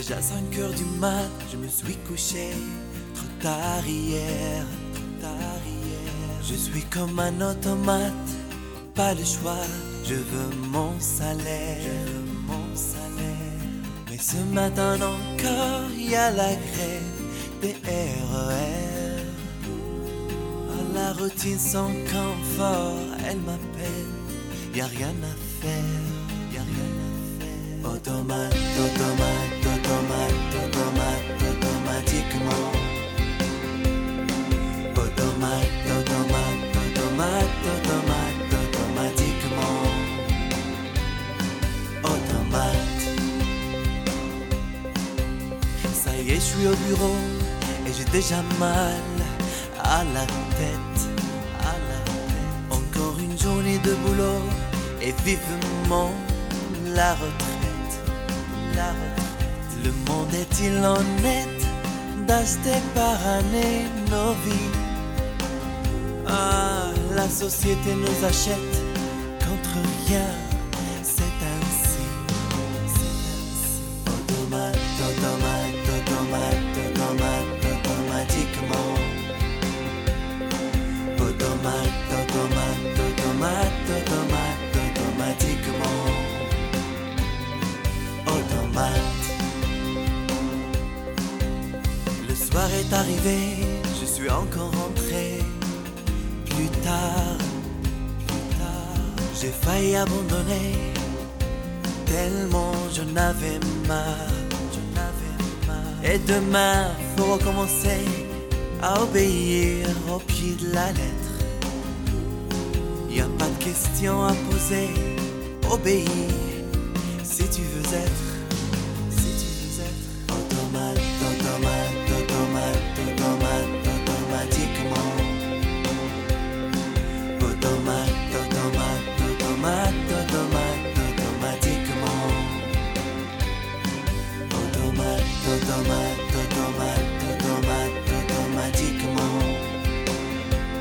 Déjà 5 heures du mat, je me suis couché trop tard hier, Je suis comme un automate, pas le choix, je veux mon salaire, Mais ce matin encore, y a la grève des RER. La routine sans confort, elle m'appelle, y a rien à faire, Automate, automatiquement. Automate. Ça y est, je suis au bureau et j'ai déjà mal à la tête. Encore une journée de boulot et vivement la retraite. Le monde est-il honnête d'acheter par année nos vies? Ah, la société nous achète contre rien, c'est ainsi. Automatiquement. Le soir est arrivé, je suis encore rentré. Plus tard, j'ai failli abandonner, tellement je n'avais marre. Et demain, faut recommencer à obéir au pied de la lettre. Y a pas de questions à poser, obéis si tu veux être.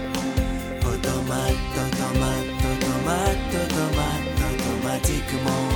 Automatiquement.